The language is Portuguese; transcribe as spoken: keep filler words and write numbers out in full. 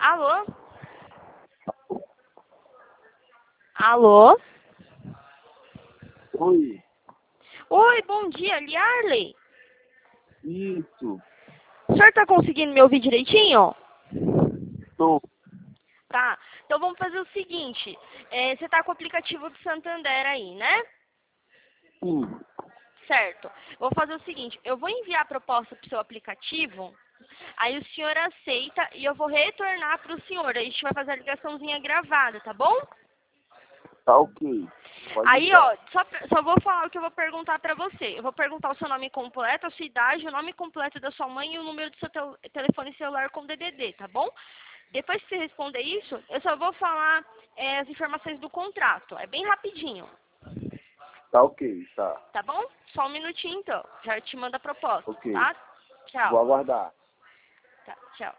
Alô? Alô? Oi, Oi, bom dia, Liarley. isso, O senhor tá conseguindo me ouvir direitinho? tô, Tá. Então vamos fazer o seguinte. É, você tá com o aplicativo do Santander aí, né? sim, Certo. Vou fazer o seguinte. Eu vou enviar a proposta pro seu aplicativo. Aí o senhor aceita e eu vou retornar pro senhor. A gente vai fazer a ligaçãozinha gravada, tá bom? tá ok, pode Aí, deixar. ó, só, só vou falar o que eu vou perguntar pra você. Eu vou perguntar o seu nome completo, a sua idade, o nome completo da sua mãe e o número do seu tel telefone celular com D D D, tá bom? Depois que você responder isso, eu só vou falar é, as informações do contrato. É bem rapidinho, Tá ok, tá, tá bom? Só um minutinho, então. Já te mando a proposta, ok, tá? vou Tchau. aguardar. Tá, tchau.